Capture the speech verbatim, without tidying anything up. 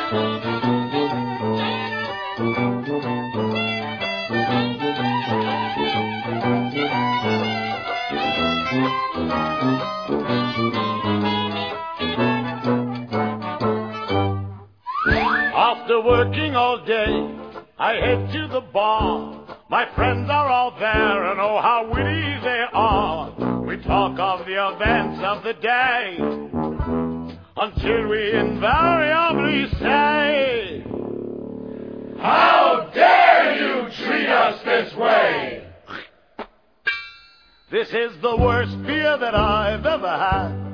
After working all day, I head to the bar. My friends are all there, and oh, how witty they are. We talk of the events of the day, until we invariably say, "How dare you treat us this way?" This is the worst beer that I've ever had.